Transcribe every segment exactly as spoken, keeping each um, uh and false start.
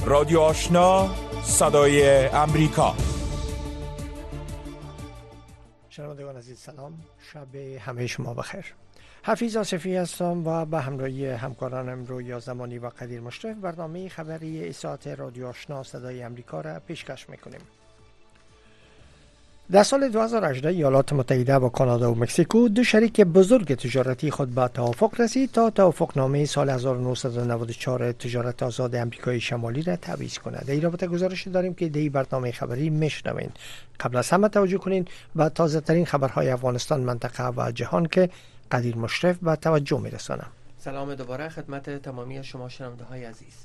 رادیو آشنا، صدای امریکا. شنوندگان عزیز سلام، شب همه شما بخیر. حفیظ آصفی هستم و به همراهی همکارانم رویا زمانی و قدیر مشرف برنامه خبری ساعت رادیو آشنا صدای امریکا را پیشکش میکنیم. در سال دو هزار و هجده ایالات متحده و کانادا و مکزیکو دو شریک بزرگ تجارتی خود به توافق رسید تا توافقنامه سال هزار و نهصد و نود و چهار تجارت آزاد امریکای شمالی را تعویض کند. در این رابطه گزارش داریم که در برنامه خبری میشنوین. قبل از همه توجه کنین و تازه ترین خبرهای افغانستان، منطقه و جهان که قدیر مشرف به توجه میرسانم. سلام دوباره خدمت تمامی شما شنونده های عزیز.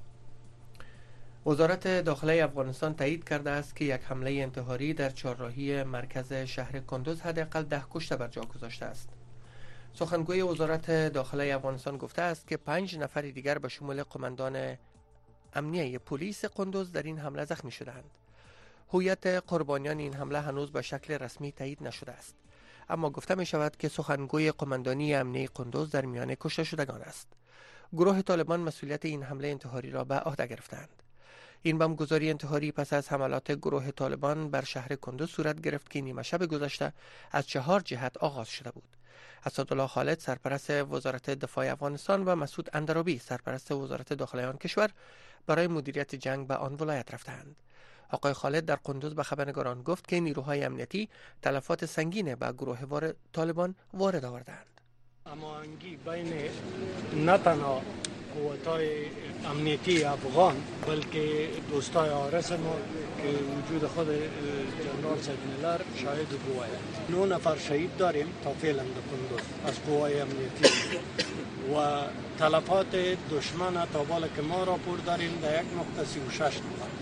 وزارت داخلی افغانستان تایید کرده است که یک حمله انتحاری در چهارراهی مرکز شهر کندوز حداقل ده کشته بر جا گذاشته است. سخنگوی وزارت داخلی افغانستان گفته است که پنج نفر دیگر به شمول قماندان امنیه پلیس کندوز در این حمله زخمی شدند. هویت قربانیان این حمله هنوز به شکل رسمی تایید نشده است، اما گفته می شود که سخنگوی قماندانی امنیه کندوز در میان کشته شدگان است. گروه طالبان مسئولیت این حمله انتحاری را به عهده گرفتند. این بمبگذاری انتحاری پس از حملات گروه طالبان بر شهر کندوز صورت گرفت که نیمه شب گذشته از چهار جهت آغاز شده بود. اسدالله خالد سرپرست وزارت دفاع افغانستان و مسعود اندرابی سرپرست وزارت داخلی آن کشور برای مدیریت جنگ به آن ولایت رفتند. آقای خالد در کندوز به خبرنگاران گفت که نیروهای امنیتی تلفات سنگین به گروه وار... طالبان وارد آوردند. هماهنگی بین نه تنها قوت‌های امنیتی افغان بلکه دوستای آرس ما که وجود خود جنرال سید ملر شاهد و گواه است. نه نفر شهید داریم تا فعلا در کندوز از قوای امنیتی و تلفات دشمن تا بالا که ما راپور داریم در یک نقطه سی و شش نفر.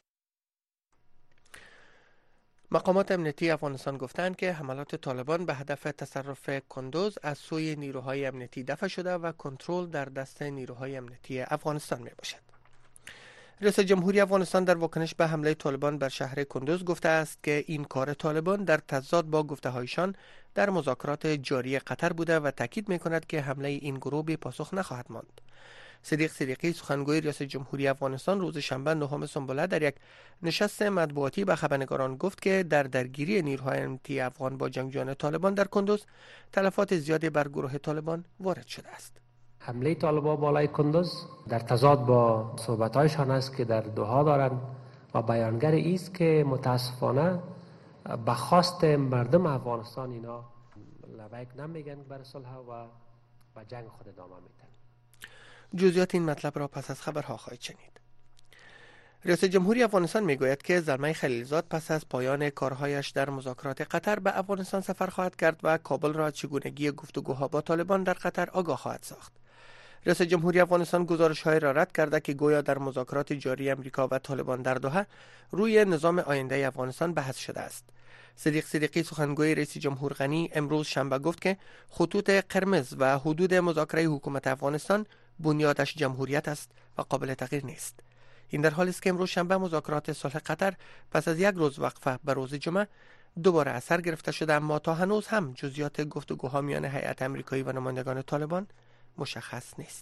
مقامات امنیتی افغانستان گفتند که حملات طالبان به هدف تصرف کندوز از سوی نیروهای امنیتی دفع شده و کنترل در دست نیروهای امنیتی افغانستان می باشد. رئیس جمهوری افغانستان در واکنش به حمله طالبان بر شهر کندوز گفته است که این کار طالبان در تضاد با گفته‌هایشان در مذاکرات جاری قطر بوده و تاکید می کند که حمله این گروه بی پاسخ نخواهد ماند. صدیق صدیقی سخنگوی ریاست جمهوری افغانستان روز شنبه نهم سنبله در یک نشست مطبوعاتی به خبرنگاران گفت که در درگیری نیروهای امنیتی افغان با جنگجویان طالبان در کندوز تلفات زیادی بر گروه طالبان وارد شده است. حمله طالبان بالای کندوز در تضاد با صحبت‌هایشان است که در دوحا دارند و بیانگر است که متاسفانه به خواست مردم افغانستان اینا لبیک نمیگن بر صلح و به جنگ خود ادامه میدن. جزئیات این مطلب را پس از خبرها خواهید شنید. رئیس جمهوری افغانستان میگوید که زلمه خلیلزاد پس از پایان کارهایش در مذاکرات قطر به افغانستان سفر خواهد کرد و کابل را از چگونگی گفتگوها با طالبان در قطر آگاه خواهد ساخت. رئیس جمهوری افغانستان گزارش‌های را رد کرده که گویا در مذاکرات جاری امریکا و طالبان در دوحه روی نظام آینده افغانستان بحث شده است. صدیق صدیقی سخنگوی رئیس جمهور غنی امروز شنبه گفت که خطوط قرمز و حدود مذاکره حکومت افغانستان بنیادش جمهوریت است و قابل تغییر نیست. این در حالی است که امروز شنبه مذاکرات صلح قطر پس از یک روز وقفه به روز جمعه دوباره اثر گرفته شده، اما تا هنوز هم جزئیات گفتگوها میان هیئت آمریکایی و نمایندگان طالبان مشخص نیست.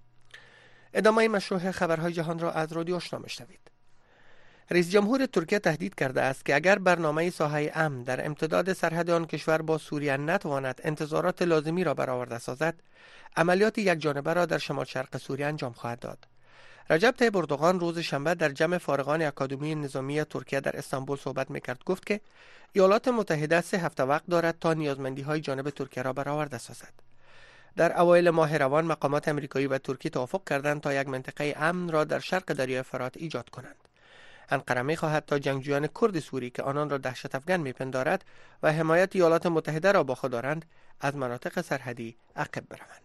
ادامه مشروع خبرهای جهان را از رادیو آشنا میشنوید. رئیس جمهور ترکیه تهدید کرده است که اگر برنامه ساحه امن در امتداد سرحد آن کشور با سوریه نتواند انتظارات لازمی را برآورده سازد، عملیات یک جانبه را در شمال شرق سوریه انجام خواهد داد. رجب طیب اردوغان روز شنبه در جمع فارغان اکادمی نظامی ترکیه در استانبول صحبت میکرد. گفت که ایالات متحده سه هفته وقت دارد تا نیازمندی‌های جانب ترکیه را برآورده سازد. در اوایل ماه روان مقامات امریکایی و ترکی توافق کردند تا یک منطقه امن را در شرق دریای فرات ایجاد کنند. انقره می‌خواهد تا جنگجویان کرد سوری که آنان را دهشت افکن می‌پندارد و حمایت ایالات متحده را با خود دارند از مناطق سرحدی عقب بروند.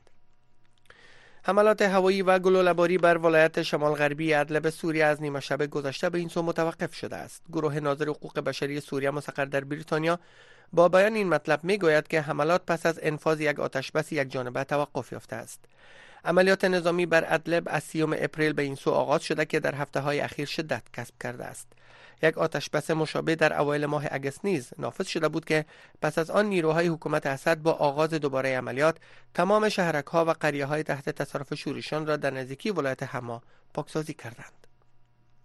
حملات هوایی و گلوله‌باری بر ولایت شمال غربی ادلب سوریه از نیمه شب گذشته به این سو متوقف شده است. گروه ناظر حقوق بشری سوریه مستقر در بریتانیا با بیان این مطلب میگوید که حملات پس از انفاذ یک آتشبس یک جانبه توقف یافته است. عملیات نظامی بر ادلب از سیوم اپریل به این سو آغاز شده که در هفته‌های اخیر شدت کسب کرده است. یک آتشبس مشابه در اوایل ماه اگست نیز نافذ شده بود که پس از آن نیروهای حکومت اسد با آغاز دوباره عملیات تمام شهرک‌ها و قریه‌های تحت تصرف شوریشان را در نزدیکی ولایت حما پاکسازی کردند.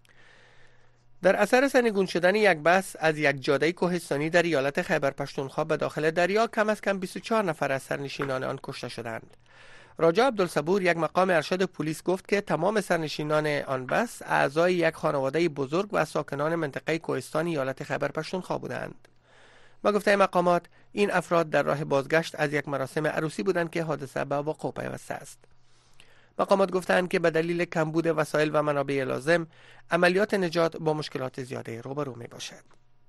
در اثر سرنگون شدن یک بس از یک جاده کوهستانی در ایالت خیبر پختونخوا به داخل دریا، کم از کم بیست و چهار نفر از سرنشینان آن کشته شدند. راجا عبدالصبور، یک مقام ارشد پلیس، گفت که تمام سرنشینان آن بس اعضای یک خانواده بزرگ و ساکنان منطقه کوهستان ایالت خیبر پختونخوا بودند. با گفته مقامات، این افراد در راه بازگشت از یک مراسم عروسی بودند که حادثه به وقوع پیوسته است. مقامات گفتند که به دلیل کمبود وسایل و منابع لازم، عملیات نجات با مشکلات زیاده روبرو می باشد.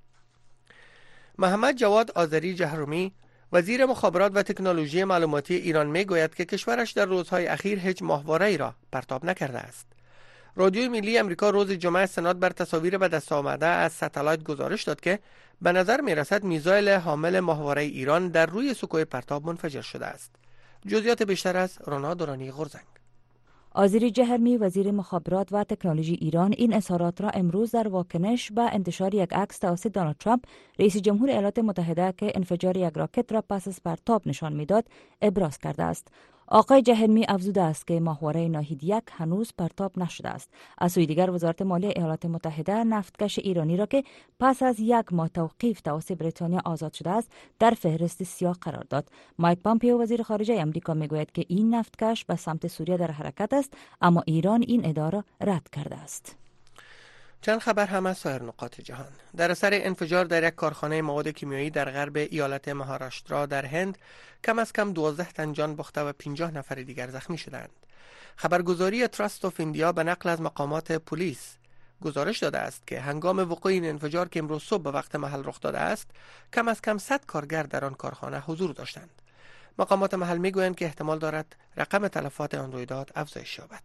محمد جواد آذری جهرومی، وزیر مخابرات و تکنولوژی معلوماتی ایران، می گوید که کشورش در روزهای اخیر هیچ ماهواره ای را پرتاب نکرده است. رادیوی ملی امریکا روز جمعه استناد بر تصاویر به دست آمده از ستلایت گزارش داد که به نظر می رسد میزایل حامل ماهواره ایران در روی سکوی پرتاب منفجر شده است. جزئیات بیشتر از رونا دورانی غرزنگ. آذری جهرمی، وزیر مخابرات و تکنولوژی ایران، این اظهارات را امروز در واکنش به انتشار یک عکس توسط دونالد ترامپ، رئیس جمهور ایالات متحده، که انفجار یک راکت را پس از پرتاب نشان میداد، ابراز کرده است. آقای جهرمی افزوده است که ماهواره ناهید یک هنوز پرتاب نشده است. از سوی دیگر، وزارت مالیه ایالات متحده نفتکش ایرانی را که پس از یک ماه توقیف توسط بریتانیا آزاد شده است، در فهرست سیاه قرار داد. مایک پامپیو، وزیر خارجه امریکا، میگوید که این نفتکش به سمت سوریه در حرکت است، اما ایران این ادعا را رد کرده است. چند خبر هم از سایر نقاط جهان. در اثر انفجار در یک کارخانه مواد کیمیایی در غرب ایالت مهاراشترا در هند، کم از کم دوازده تن جان باخته و پنجاه نفر دیگر زخمی شدند. خبرگزاری تراست آف ایندیا به نقل از مقامات پلیس گزارش داده است که هنگام وقوع این انفجار که امروز صبح به وقت محل رخ داده است، کم از کم صد کارگر در آن کارخانه حضور داشتند. مقامات محل میگویند که احتمال دارد رقم تلفات آن رویداد افزایش یابد.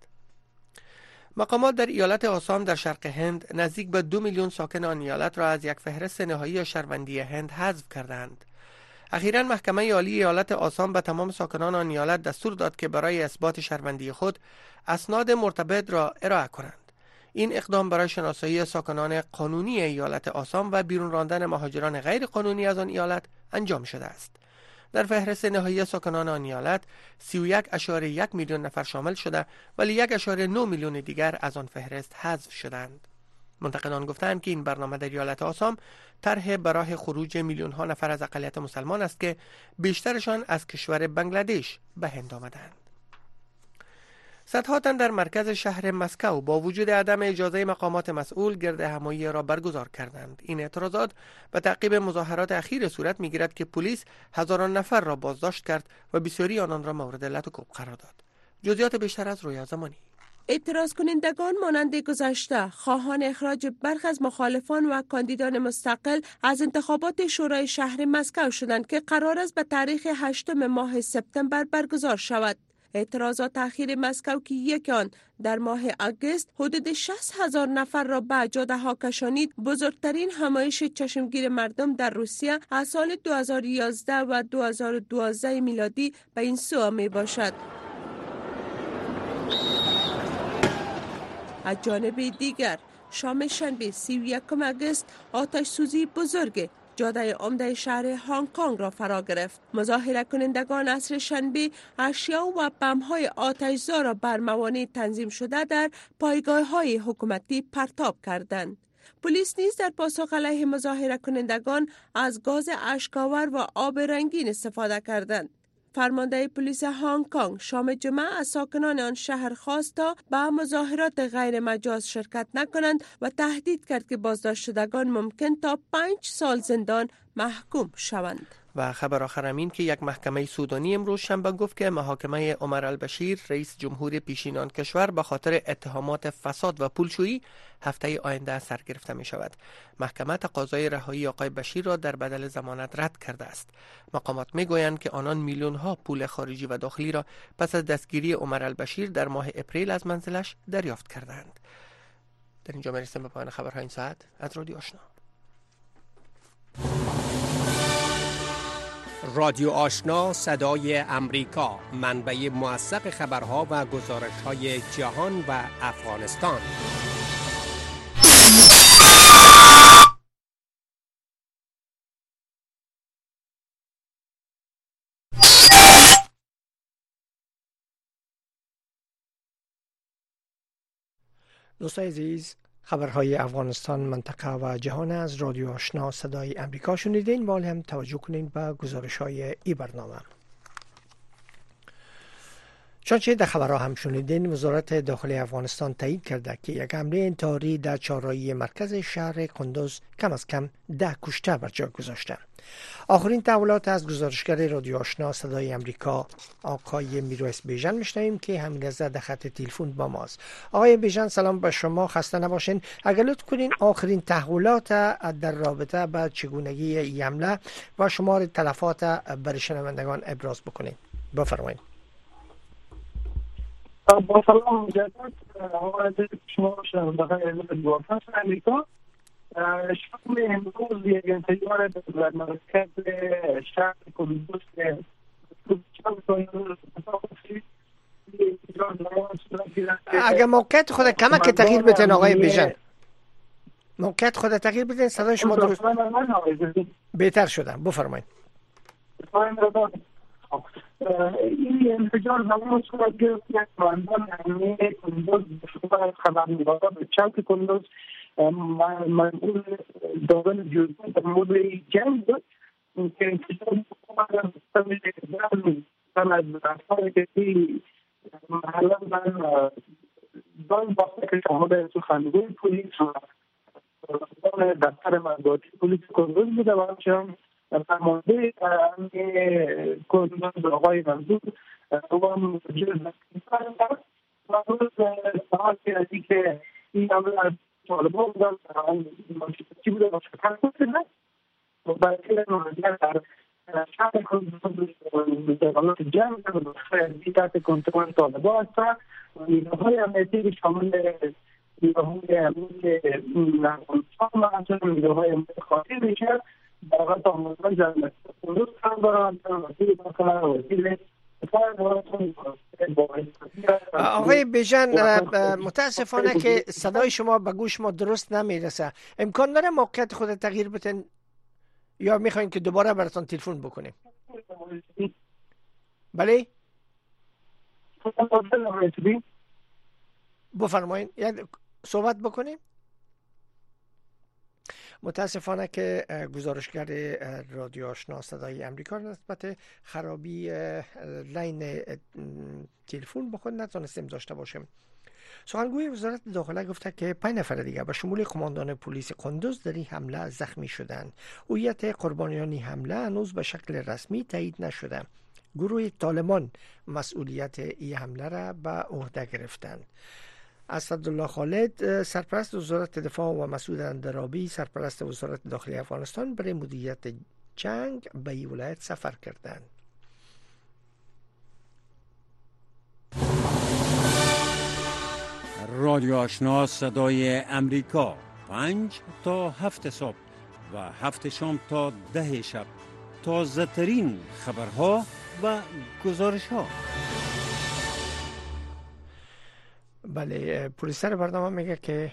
مقامات در ایالت آسام در شرق هند نزدیک به دو میلیون ساکن آن ایالت را از یک فهرست نهایی شهروندی هند حذف کردند. اخیراً محکمه عالی ایالت آسام به تمام ساکنان آن ایالت دستور داد که برای اثبات شهروندی خود اسناد مرتبط را ارائه کنند. این اقدام برای شناسایی ساکنان قانونی ایالت آسام و بیرون راندن مهاجران غیر قانونی از آن ایالت انجام شده است. در فهرست نهایی ساکنان آن ایالت سی و یک اشاره یک میلیون نفر شامل شده، ولی یک اشاره نه میلیون دیگر از آن فهرست حذف شدند. منتقدان گفتند که این برنامه در ایالت آسام طرح برای خروج میلیون ها نفر از اقلیت مسلمان است که بیشترشان از کشور بنگلادش به هند آمدند. صدها تن در مرکز شهر مسکو با وجود عدم اجازه مقامات مسئول گرد همایی را برگزار کردند. این اعتراضات به تعقیب مظاهرات اخیر صورت می‌گیرد که پلیس هزاران نفر را بازداشت کرد و بسیاری آنان را مورد لط و کوب قرار داد. جزئیات بیشتر از رویا زمانی. اعتراض کنندگان مانند گذشته خواهان اخراج برخی از مخالفان و کاندیدان مستقل از انتخابات شورای شهر مسکو شدند که قرار است به تاریخ هشتم ماه سپتامبر برگزار شود. اعتراضات تأخیر مسکو که یک آن در ماه آگوست حدود شصت هزار نفر را به جاده ها کشانید، بزرگترین همایش چشمگیر مردم در روسیه از سال دو هزار و یازده و دو هزار و دوازده میلادی به این سو می باشد. از جانب دیگر شام شنبه سی و یکم آگوست آتش سوزی بزرگ جاده عمده شهر هنگ کنگ را فرا گرفت. مظاهره کنندگان عصر شنبه اشیا و بم‌های آتش‌زا را بر موانع تنظیم شده در پایگاه‌های حکومتی پرتاب کردند. پلیس نیز در پاسخ علیه مظاهره کنندگان از گاز اشک‌آور و آب رنگین استفاده کردند. فرمانده پلیس هنگ کنگ شام جمعه از ساکنان آن شهر خواست تا به مظاهرات غیر مجاز شرکت نکنند و تهدید کرد که بازداشت شدگان ممکن تا پنج سال زندان محکوم شوند. و خبر آخر این که یک محکمه سودانی امروز شنبه گفت که محاکمه عمر البشیر رئیس جمهور پیشین آن کشور به خاطر اتهامات فساد و پولشویی هفته آینده سر گرفته می شود. محکمه تقاضای رهایی آقای بشیر را در بدل ضمانت رد کرده است. مقامات می گویند که آنان میلیون ها پول خارجی و داخلی را پس از دستگیری عمر البشیر در ماه اپریل از منزلش دریافت کردند. در اینجا می رسیم به پایان خبرهای این ساعت از رادیو آشنا. رادیو آشنا، صدای امریکا، منبع موثق خبرها و گزارش‌های جهان و افغانستان. دوستای عزیز، خبرهای افغانستان، منطقه و جهان از رادیو آشنا صدای امریکا شنیدین. ولی هم توجه کنین به گزارش های ای برنامه. چنانچه در خبرها هم شنیدین، وزارت داخلی افغانستان تایید کرده که یک حمله انتحاری در چهارراهی مرکز شهر کندوز کم از کم ده کشته بر جای گذاشته. آخرین تحولات از گزارشگر رادیو آشنا صدای امریکا آقای میرویس بیژن میشنویم که همین لحظه در خط تلفن با ماست. آقای بیژن سلام به شما، خسته نباشین. اگر لطف کنین آخرین تحولات در رابطه با چگونگی این حمله و شمار تلفات برای شنوندگان ابراز بکنین. بفرمایید. با سلام مجدد آقای شما شنوندگان رادیو آشنا امریکا. شام امروز یک انفجار در مرکز شهر کندوز که اگر موقعیت خود کمک تغییر بدین آقای بیژن، موقعیت خود تغییر بدین، صدای شما درست بهتر شده. بفرمایید. این انفجار زمان صورت گرفت یک مهندان امنی کندوز به خبرنگاران به چوک کندوز مسئول داخل جزئی در مورد جنگ بود که انفجار بکنم من از افراد کسی محلا من دان باقی که شامل سخنگوی پولیس و دفتر مطبوعاتی پولیس کندوز بوده و همچنان فرمانده امنی کندوز آقای منظور و هم جز منظور ساعتی ازی که این عمل از طالبان بودن چی بوده و شکر کنده و برکل نوزگر در شهر کندوز دولت جمع و خیلی تحت کنترل طالبان هستن و نیروهای امنیتی شامل نیروهای امنیتی افغانستان و همچنین نیروهای امنیتی خاصی میشه باقت آموزان جمعیت کندوز هم دارن وزیر داخل وزیر آقای بیژن متاسفانه که صدای شما به گوش ما درست نمیرسه. امکان داره موقعیت خود تغییر بدین یا میخواین که دوباره براتون تلفن بکنیم؟ بله بفرمایید، یعنی صحبت بکنیم. متاسفانه که گزارشگر رادیو آشنا صدای امریکا نسبت خرابی لین تلفن با خود نتونستیم داشته باشیم. سخنگوی وزارت داخله گفته که پنج نفر دیگر به شمول قماندان پلیس کندوز در این حمله زخمی شدند. هویت قربانیان حمله هنوز به شکل رسمی تایید نشده. گروه طالبان مسئولیت این حمله را به عهده گرفتند. اسدالله خالد سرپرست وزارت دفاع و مسعود اندرابی سرپرست وزارت داخلی افغانستان برای مدیریت جنگ به این ولایت سفر کردند. رادیو آشنا صدای امریکا، پنج تا هفت صبح و هفت شام تا ده شب، تازه ترین خبرها و گزارش ها. بله، پلیسر برنامه میگه که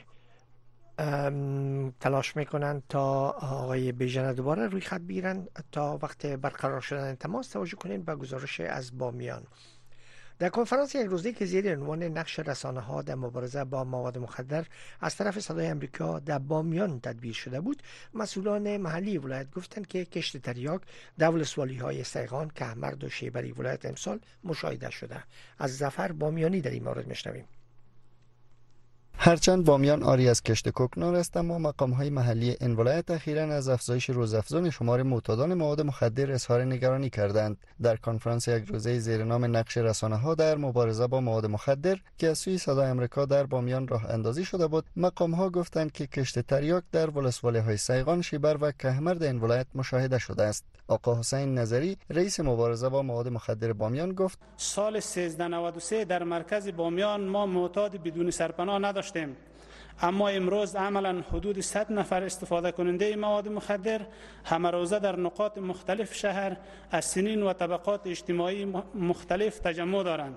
تلاش میکنن تا آقای بیژن دوباره روی خط بگیرن. تا وقت برقرار شدن تماس توجه کنین به گزارش از بامیان. در کنفرانس یک روزه که زیر عنوان نقش رسانه ها در مبارزه با مواد مخدر از طرف صدای امریکا در بامیان تدبیر شده بود، مسئولان محلی ولایت گفتند که کشت تریاک در ولسوالی های سیغان، کهمرد و شیبری ولایت امسال مشاهده شده. از ظفر بامیانی در این مورد میشنویم. هرچند بامیان آری از کشت کوکنار است، اما مقام‌های محلی این ولایت اخیراً از افزایش روزافزون شمار معتادان مواد مخدر اظهار نگرانی کردند. در کنفرانس یک روزه زیر نام نقش رسانه‌ها در مبارزه با مواد مخدر که از سوی صدای امریکا در بامیان راه اندازی شده بود، مقام‌ها گفتند که کشت تریاک در ولسوالی‌های سیغان، شیبر و کهمرد این ولایت مشاهده شده است. آقا حسین نظری رئیس مبارزه با مواد مخدر بامیان گفت: سال سیزده نود و سه در مرکز بامیان ما معتاد بدون سرپناه نداشتیم، اما امروز عملا حدود صد نفر استفاده کننده مواد مخدر همه روزه در نقاط مختلف شهر از سنین و طبقات اجتماعی مختلف تجمع دارند.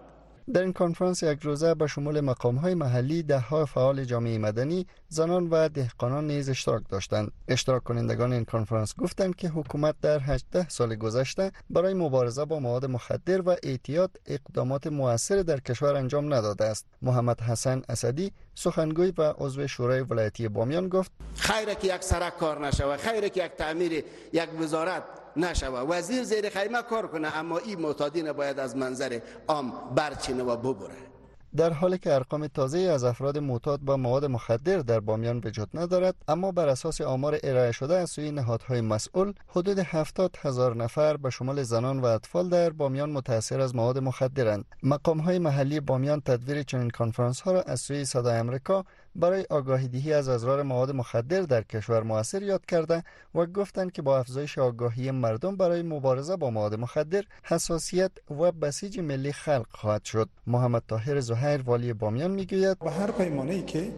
در این کنفرانس یک روزه به شمول مقام‌های محلی ده‌ها فعال جامعه مدنی، زنان و دهقانان نیز اشتراک داشتند. اشتراک کنندگان این کنفرانس گفتند که حکومت در هجده سال گذشته برای مبارزه با مواد مخدر و اعتیاد اقدامات مؤثر در کشور انجام نداده است. محمد حسن اسدی، سخنگوی و عضو شورای ولایتی بامیان گفت: خیره که یک سرک کار نشوه، خیره که یک تعمیر یک وزارت نشوه، وزیر زیر خیمه کار کنه، اما این معتادین باید از منظر عام برچینه و ببره. در حالی که ارقام تازه از افراد معتاد با مواد مخدر در بامیان وجود ندارد، اما بر اساس آمار ارائه شده از سوی نهادهای مسئول، حدود هفتاد هزار نفر به شمول زنان و اطفال در بامیان متاثر از مواد مخدرند. مقام‌های محلی بامیان تدویر چنین کنفرانس‌ها را از سوی صدای آمریکا برای آگاهی دهی از اضرار مواد مخدر در کشور مؤثر یاد کرده و گفتند که با افزایش آگاهی مردم برای مبارزه با مواد مخدر، حساسیت و بسیج ملی خلق خواهد شد. محمد طاهر زهیر، والی بامیان، میگوید: به هر پیمانه‌ای که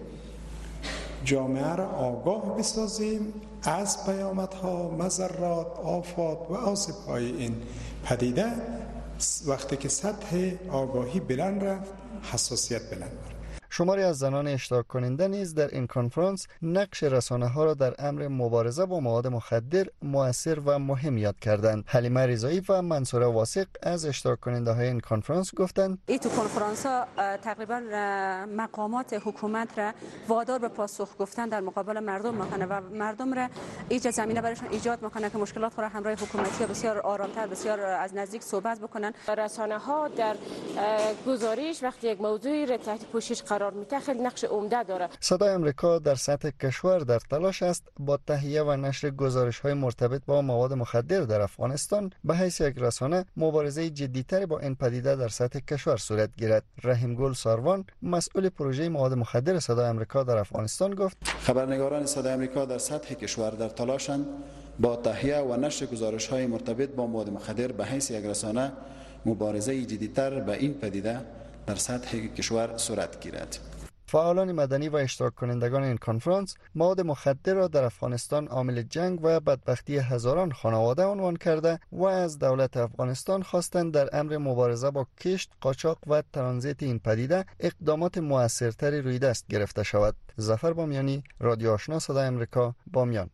جامعه را آگاه بسازیم از پیامدها، مضرات، آفات و آسیب‌های این پدیده، وقتی که سطح آگاهی بلند رفت، حساسیت بلند رفت. شماری از زنان اشتراک کننده نیز در این کنفرانس نقش رسانه‌ها را در امر مبارزه با مواد مخدر مؤثر و مهم یاد کردند. حلیمه رضایی و منصوره واثق از اشتراک کننده های این کنفرانس گفتند: این تو کنفرانس ها تقریبا مقامات حکومت را وادار به پاسخ گفتن در مقابل مردم میکنه و مردم را ایجاد زمینه برایشان ایجاد میکنه که مشکلات خود را همراه حکومتی بسیار آرامتر، بسیار از نزدیک صحبت بکنن. رسانه ها در گزارش وقتی یک موضوعی را تحت پوشش قرار میده خیلی نقش عمده داره. صدای آمریکا در سطح کشور در تلاش است با تهیه و نشر گزارش‌های مرتبط با مواد مخدر در افغانستان به حیث یک رسانه مبارزه جدی‌تری با این پدیده در سطح کشور صورت گیرد. رحیم گل ساروان، مسئول پروژه مواد مخدر صدای آمریکا در افغانستان، گفت: خبرنگاران صدای آمریکا در سطح کشور در تلاشند با تهیه و نشر گزارش‌های مرتبط با مواد مخدر به حیث یک رسانه مبارزه جدی‌تر به این پدیده در سطح کشور صورت گیرد. فعالان مدنی و اشتراک کنندگان این کنفرانس مواد مخدر را در افغانستان عامل جنگ و بدبختی هزاران خانواده عنوان کرده و از دولت افغانستان خواستند در امر مبارزه با کشت، قاچاق و ترانزیت این پدیده اقدامات موثرتری روی دست گرفته شود. ظفر بامیانی، رادیو آشنا صدای آمریکا، بامیان.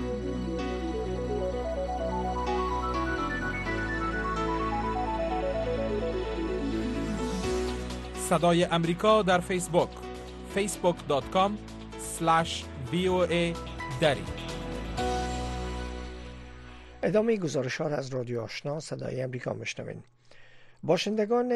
صدای امریکا در فیسبوک فیسبوک دات کام اسلش وی او ای دری. ادامه گزارش ها از رادیو آشنا صدای امریکا میشنوین. باشندگان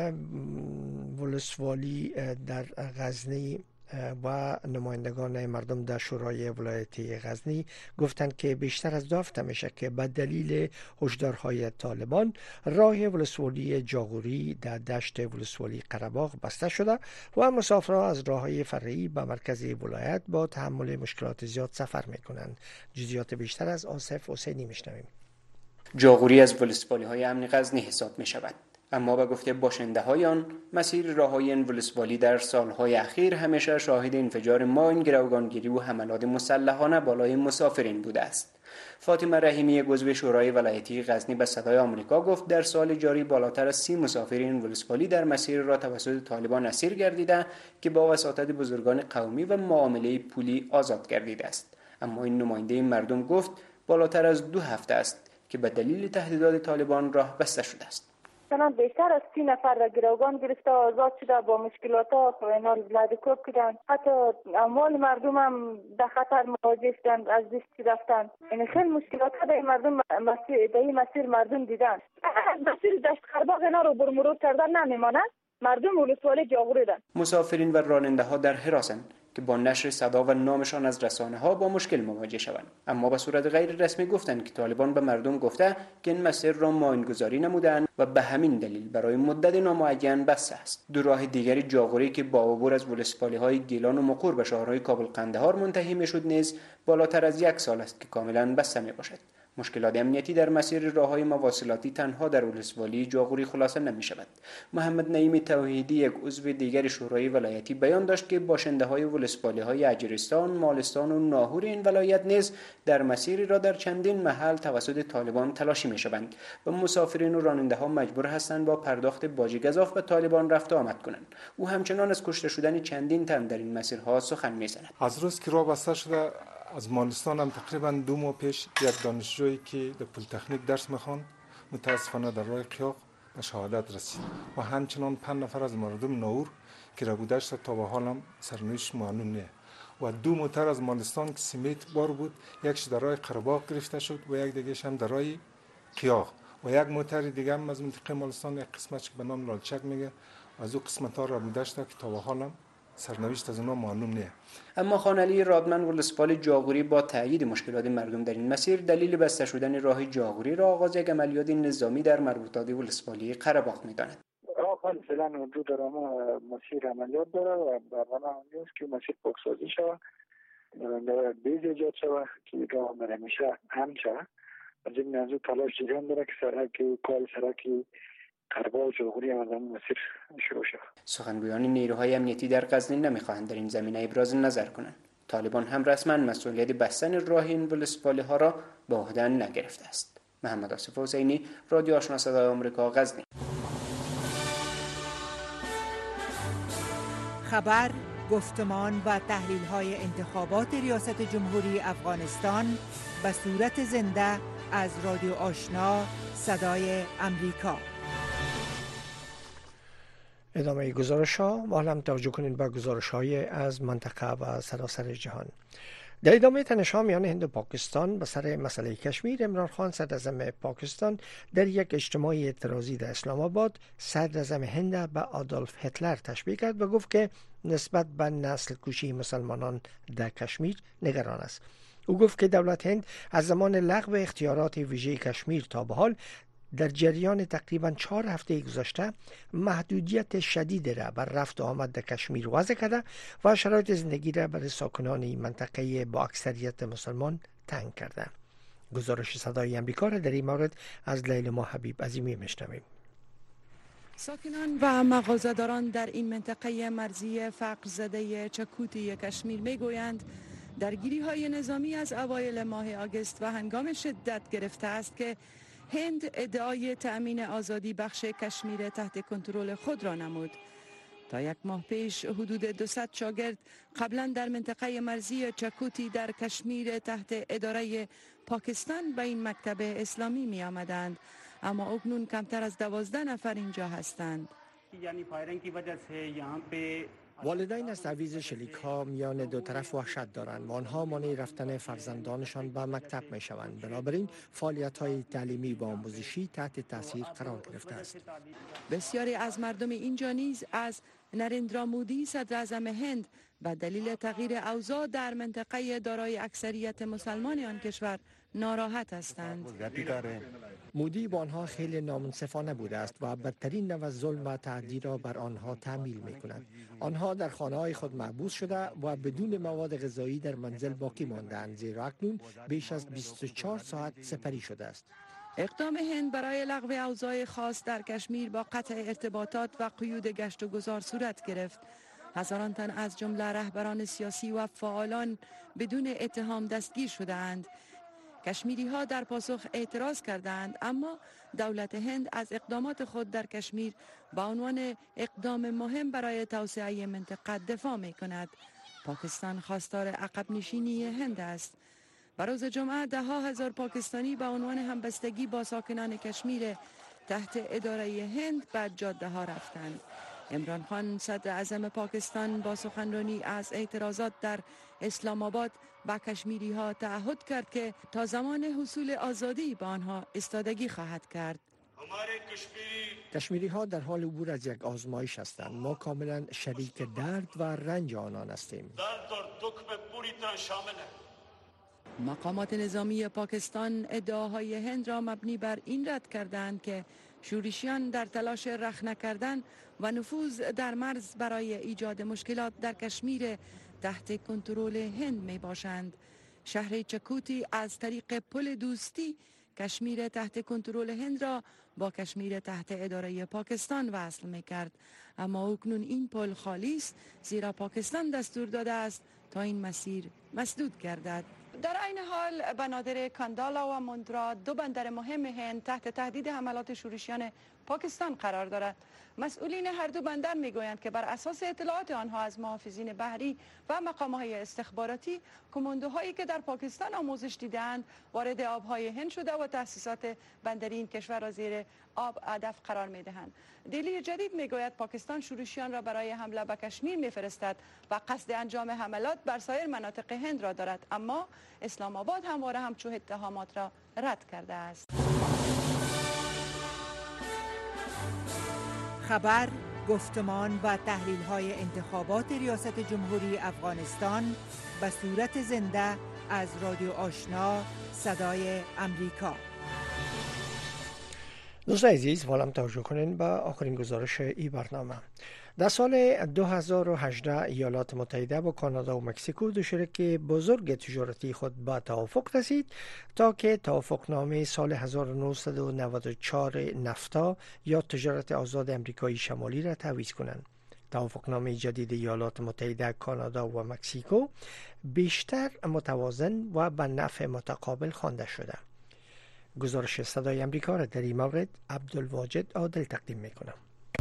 ولسوالی در غزنی و نمایندگان مردم در شورای ولایتی غزنی گفتند که بیشتر از دو هفته میشه که به دلیل هشدارهای طالبان راه ولسوالی جاغوری در دشت ولسوالی قره‌باغ بسته شده و مسافرها از راههای فرعی به مرکز ولایت با تحمل مشکلات زیاد سفر میکنند. جزئیات بیشتر از آصف حسینی میشنویم. جاغوری از ولسوالی های امن غزنی حساب می شود، اما به گفته باشنده های آن مسیر راههای این ولسوالی در سالهای اخیر همیشه شاهد انفجار ماین، گروگانگیری و حملات مسلحانه بالای مسافرین بوده است. فاطمه رحیمی، عضو شورای ولایتی غزنی، به صدای آمریکا گفت در سال جاری بالاتر از سی مسافر این ولسوالی در مسیر را توسط طالبان اسیر گردیده که با وساطت بزرگان قومی و معامله پولی آزاد گردیده است. اما این نماینده مردم گفت بالاتر از دو هفته است که به دلیل تهدیدات طالبان راه بسته شده است. مثلا بیشتر از سی نفر را گروگان گرفته آزاد شده، با مشکلات ها اینا لادکوب کردن، حتی اموال مردم هم در خطر مواجه شدند، از دست رفتن. این خیلی مشکلات ها در مردم مسیر در این مسیر مردم دیدن. مسیر دشت قره‌باغ اینا رو برمرور کردن نمیماند، مردم ولسوالی جاغوری دن. مسافرین و راننده ها در حراسند که با نشر صدا و نامشان از رسانه ها با مشکل مواجه شوند، اما به صورت غیر رسمی گفتند که طالبان به مردم گفته که این مسیر را ماینگذاری نمودند و به همین دلیل برای مدت نامعین بسته است. دو راه دیگری جاغوری که با عبور از ولسوالی های گیلان و مقور به شهرهای کابل قندهار منتهی میشد نیز بالاتر از یک سال است که کاملا بسته می باشد. مشکلات امنیتی در مسیر راههای مواصلاتی تنها در ولسوالی جاغوری خلاصه نمی شود. محمد نعیم توحیدی، یک عضو دیگر شورای ولایتی، بیان داشت که باشنده های ولسوالی های اجرستان، مالستان و ناهور این ولایت نیز در مسیری را در چندین محل توسط طالبان تلاشی می شوند و مسافرین و راننده ها مجبور هستند با پرداخت باج گزاف به طالبان رفت و آمد کنند. او همچنان از کشته شدن چندین تن در این مسیرها سخن می زند. از روز که راه بسته شده از مالستان هم تقریبا دو ماه پیش یک دانشجویی که در پلی‌تکنیک درس میخواند متاسفانه در راه قیاق به شهادت رسید و همچنان پنج نفر از مردم ناور که را گذشته تا به حال هم سرنوشت معلوم نیست و دو موتر از مالستان که سمیت بار بود، یکش در راه قره‌باغ گرفته شد و یک دیگه‌ش هم در راه قیاق و یک موتر دیگه هم از منطقه مالستان یک قسمتش که به نام لالچک میگه از او قسمت‌ها را گذشته که تا به حال هم سرنوشت از اونها معلوم نیست. اما خان علی رادمن ولسوالی جاغوری با تأیید مشکلات مردم در این مسیر دلیل بسته شدن راه جاغوری را آغاز یک عملیات نظامی در مربوطات ولسوالی قره‌باغ می‌داند. راه فعلا وجود داره، اما مسیر عملیات داره و برنامه هست که مسیر پاکسازی شود، بیز ایجاد شود که راه بر همیشه امن شود. از این موضوع تلاش جریان داره که سرک کال سرک قره‌باغ جاغوری هم از این مسیر شروع شود. سخنگویان نیروهای امنیتی در غزنی نمیخواهند در این زمینه ابراز نظر کنند. طالبان هم رسما مسئولیت بستن راه این ولسوالی ها را به عهده نگرفته است. محمد آصف حسینی، رادیو آشنا صدای آمریکا، غزنی. خبر، گفتمان و تحلیل های انتخابات ریاست جمهوری افغانستان به صورت زنده از رادیو آشنا صدای آمریکا. ادامه گزارش ها و حالا هم توجه کنید به گزارش های از منطقه و سراسر جهان. در ادامه تنش‌ها میان هند و پاکستان به سر مسئله کشمیر، عمران خان صدراعظم پاکستان در یک اجتماع اعتراضی در اسلام آباد صدراعظم هند به آدولف هیتلر تشبیه کرد و گفت که نسبت به نسل کشی مسلمانان در کشمیر نگران است. او گفت که دولت هند از زمان لغو اختیارات ویژه کشمیر تا به حال در جریان تقریبا چهار هفته گذشته محدودیت شدید را بر رفت و آمد در کشمیر وضع کرده و شرایط زندگی را برای ساکنان این منطقه با اکثریت مسلمان تنگ کرده. گزارش صدای آمریکا را در این مورد از لیلا حبیب عظیمی میشنویم. ساکنان و مغازه‌داران در این منطقه مرزی فقر زده چکوتی کشمیر میگویند درگیری های نظامی از اوایل ماه آگوست و هنگام شدت گرفته است که هند ادعای تأمین آزادی بخش کشمیر تحت کنترل خود را نمود. تا یک ماه پیش حدود دویست شاگرد قبلا در منطقه مرزی چکوتی در کشمیر تحت اداره پاکستان به این مکتب اسلامی می آمدند، اما اکنون کمتر از دوازده نفر اینجا هستند. یعنی فایرنگ کی وجہ سے یہاں پہ والدین از تعویض شلیک ها میان دو طرف وحشت دارند و آنها مانع رفتن فرزندانشان به مکتب می شوند. بنابراین فعالیت های تعلیمی و آموزشی تحت تاثیر قرار گرفته است. بسیاری از مردم اینجا نیز از نریندرا مودی صدراعظم هند به دلیل تغییر اوضاع در منطقه دارای اکثریت مسلمان آن کشور ناراحت هستند. مودی با آنها خیلی نامنصفانه بوده است و بدترین نوع ظلم و تعدی را بر آنها تحمیل می کند. آنها در خانه های خود محبوس شده و بدون مواد غذایی در منزل باقی ماندند، زیرا اکنون بیش از بیست و چهار ساعت سپری شده است. اقدام هند برای لغو اوضاع خاص در کشمیر با قطع ارتباطات و قیود گشت و گذار صورت گرفت. هزاران تن از جمله رهبران سیاسی و فعالان بدون اتهام دستگیر شده‌اند. کشمیری ها در پاسخ اعتراض کردند، اما دولت هند از اقدامات خود در کشمیر با عنوان اقدام مهم برای توسعه منطقه دفاع می کند. پاکستان خواستار عقب نشینی هند است. بر روز جمعه ده ها هزار پاکستانی با عنوان همبستگی با ساکنان کشمیر تحت اداره هند به جاده ها رفتند. عمران خان صدر اعظم پاکستان با سخنرانی از اعتراضات در اسلام آباد با کشمیری ها تعهد کرد که تا زمان حصول آزادی با آنها استادگی خواهد کرد. کشمیری ها در حال عبور از یک آزمایش هستند. ما کاملا شریک درد و رنج آنان هستیم. مقامات نظامی پاکستان ادعاهای هند را مبنی بر این رد کردند که شورشیان در تلاش رخنه کردن و نفوذ در مرز برای ایجاد مشکلات در کشمیر تحت کنترل هند می باشند. شهر چکوتی از طریق پل دوستی کشمیر تحت کنترل هند را با کشمیر تحت اداره پاکستان وصل می کرد. اما اکنون این پل خالی است زیرا پاکستان دستور داده است تا این مسیر مسدود گردد. در این حال بنادر کاندالا و مندرا دو بندر مهم هند تحت تهدید حملات شورشیان پاکستان قرار دارد. مسئولین هر دو بندر میگویند که بر اساس اطلاعات آنها از محافظین بحری و مقامهای استخباراتی کماندوهایی که در پاکستان آموزش دیدند وارد آبهای هند شده و تأسیسات بندری این کشور را زیر آب هدف قرار میدهند. دلی جدید میگوید پاکستان شورشیان را برای حمله به کشمیر میفرستد و قصد انجام حملات بر سایر مناطق هند را دارد، اما اسلام آباد همواره همچون اتهامات را رد کرده است. خبر، گفتمان و تحلیل‌های انتخابات ریاست جمهوری افغانستان به صورت زنده از رادیو آشنا صدای امریکا. دوستان عزیز، والم توجه کنین به آخرین گزارش این برنامه. در سال دو هزار و هجده ایالات متحده با کانادا و مکزیکو دو شریک بزرگ تجارتی خود به توافق رسید تا که توافقنامه سال هزار و نهصد و نود و چهار نفتا یا تجارت آزاد امریکای شمالی را تعویض کنند. توافقنامه جدید ایالات متحده، کانادا و مکزیکو بیشتر متوازن و به نفع متقابل خوانده شده. گزارش صدای امریکا را در این مورد عبدالواجد عادل تقدیم میکنم.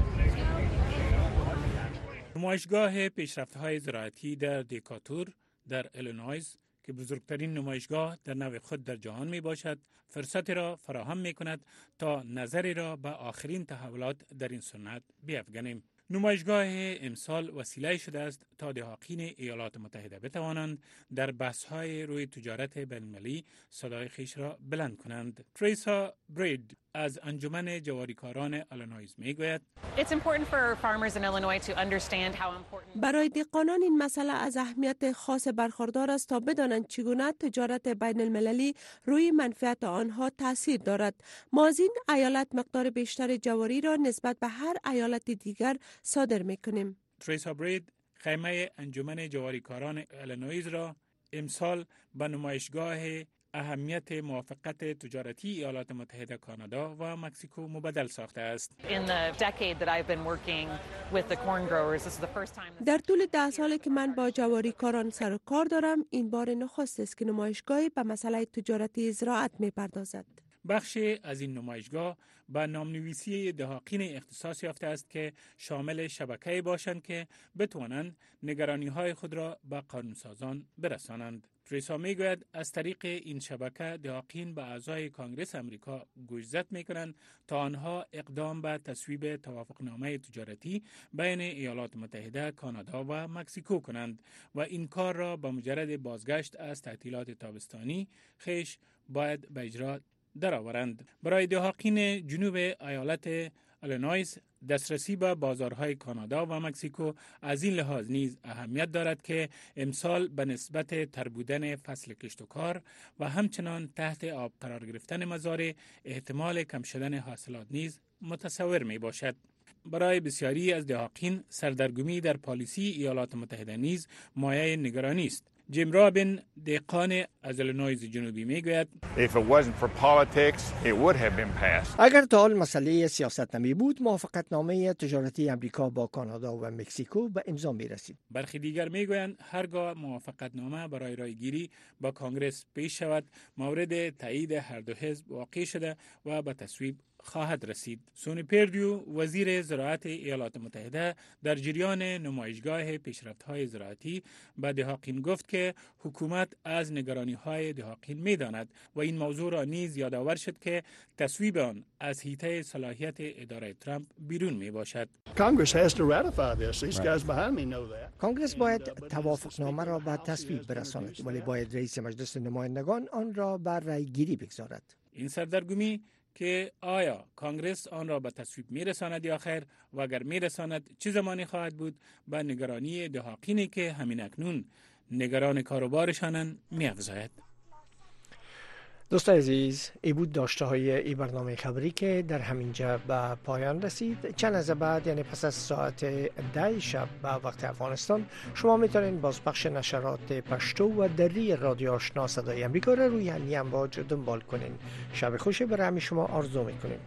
نمایشگاه پیشرفت‌های زراعتی در دیکاتور در ایلینویز که بزرگترین نمایشگاه در نوع خود در جهان می باشد، فرصتی را فراهم می کند تا نظری را به آخرین تحولات در این صنعت بیفگنیم. نمایشگاه امسال وسیله شده است تا دهاقین ایالات متحده بتوانند در بحث‌های روی تجارت بین‌المللی صدای خویش را بلند کنند. تریسا برید از انجمن جواریکاران ایلینویز میگوید برای دهقانان این مسئله از اهمیت خاص برخوردار است تا بدانند چگونه تجارت بین المللی روی منفعت آنها تاثیر دارد. ما از این ایالت مقدار بیشتر جواری را نسبت به هر ایالت دیگر صادر میکنیم. تریسا برید خیمه انجمن جواریکاران ایلینویز را امسال به نمایشگاه اهمیت موافقت تجارتی ایالات متحده، کانادا و مکزیکو مبدل ساخته است. در طول ده سالی که من با جواریکاران سر و کار دارم، این بار نخست است که نمایشگاهی به مسئله تجارتی زراعت می‌پردازد. بخشی از این نمایشگاه به نامنویسی دهاقین اختصاص یافته است که شامل شبکه‌ای باشند که بتوانند نگرانی‌های خود را به قانونسازان برسانند. تریسا میگوید از طریق این شبکه دهاقین به اعضای کانگرس امریکا گوشزد میکنند تا آنها اقدام به تصویب توافقنامه تجارتی بین ایالات متحده، کانادا و مکزیکو کنند و این کار را با مجرد بازگشت از تعطیلات تابستانی خیش باید به اجرا درآورند. برای دهاقین جنوب ایالت ایلینویز دسترسی به بازارهای کانادا و مکزیکو از این لحاظ نیز اهمیت دارد که امسال به نسبت تر بودن فصل کشت و کار و همچنان تحت آب قرار گرفتن مزارع احتمال کم شدن حاصلات نیز متصور می باشد. برای بسیاری از دهاقین سردرگمی در پالیسی ایالات متحده نیز مایه نگرانی است. جیم رابین دهقان از ایلینویز جنوبی میگوید اگر تا حال مسئله سیاست نمی بود، موافقتنامه تجارتی امریکا با کانادا و مکزیکو به امضا می رسید. برخی دیگر میگویند هرگاه موافقتنامه برای رایگیری با کانگرس پیش شود، مورد تایید هر دو حزب واقع شده و به تصویب خواهد رسید. سونی پردیو وزیر زراعت ایالات متحده در جریان نمایشگاه پیشرفت‌های زراعتی به دهاقین گفت که حکومت از نگرانی‌های دهاقین می‌داند و این موضوع را نیز یادآور شد که تصویب آن از حیطه صلاحیت اداره ترامپ بیرون میباشد. کانگرس باید توافقنامه را به تصویب برساند، ولی باید رئیس مجلس نمایندگان آن را بر رأی گیری بگذارد. این سردرگمی که آیا کانگرس آن را به تصویب میرساند یا خیر و اگر میرساند چه زمانی خواهد بود، به نگرانی دهاقینی که همین اکنون نگران کاروبارشانند می‌افزاید. دوستان عزیز، ای بود داشته های ای برنامه خبری که در همینجا به پایان رسید. چند از بعد یعنی پس از ساعت ده شب به وقت افغانستان شما میتونین بازپخش نشرات پشتو و دری رادیو آشنا صدای امریکا را روی همین امواج دنبال کنین. شب خوشی برای همه شما آرزو میکنیم.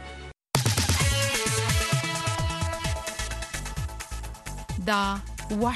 دا